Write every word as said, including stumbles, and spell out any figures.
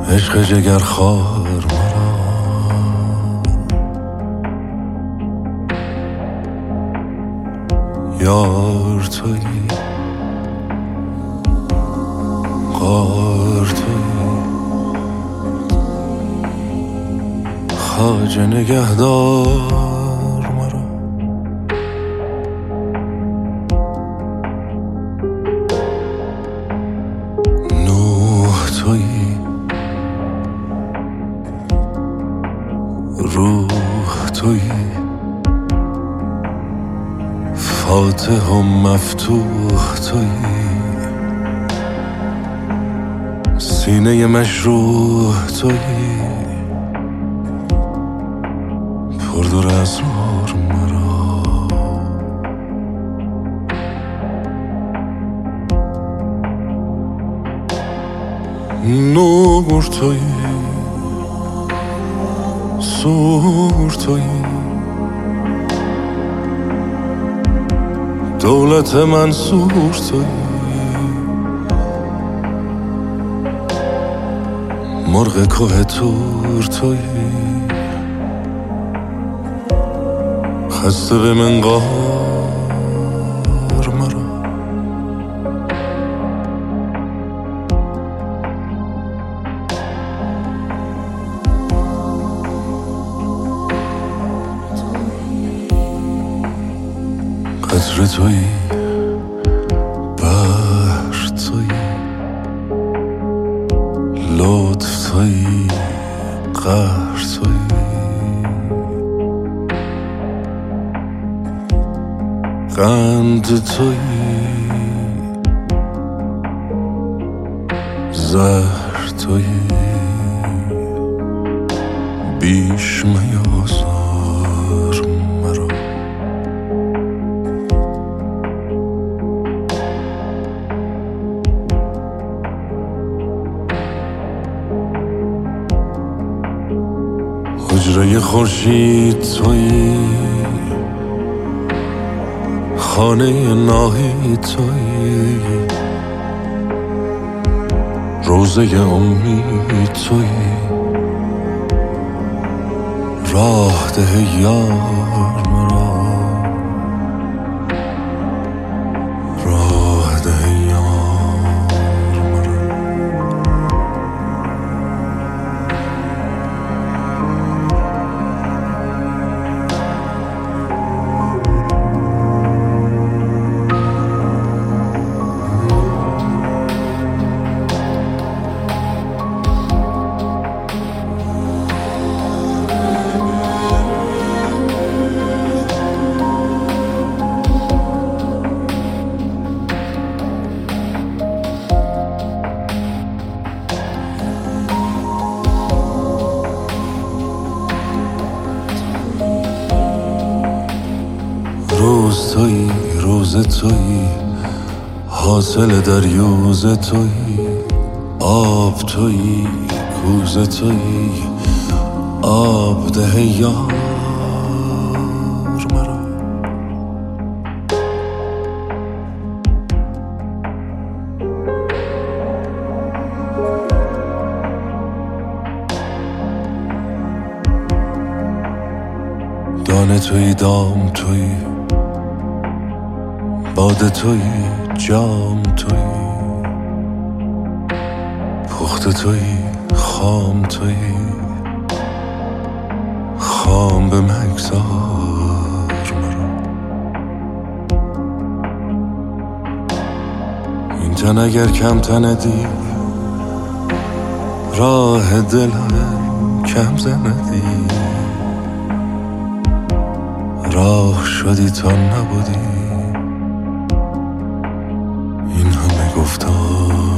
عشق جگر خار مرا یار تویی غار تویی خواجه نگهدار مرا نوح تویی روح تویی فاتح و مفتوح تویی سینه مشروح تویی پردر اسرار مرا نور تویی سور تویی دولت منصور تویی مرغ کوه تور تویی خسته به منقار مرا قطره تویی بحر تویی لطف تویی قهر تویی قند تویی زهر تویی بیش میازار مرا حجره خورشید تویی خانه ناهید تویی روزه امید تویی راه ده یار مرا راه ده یار مرا روز تویی روز تویی حاصل دریوز تویی آب تویی کوزه تویی آب ده یار مرا دانه تویی دام تویی باده تویی جام تویی پخته تویی خام تویی خام به مگذار مرا این تن اگر کم تندی راه دلم کم زندی راه شدی تا نبودی این همه گفتار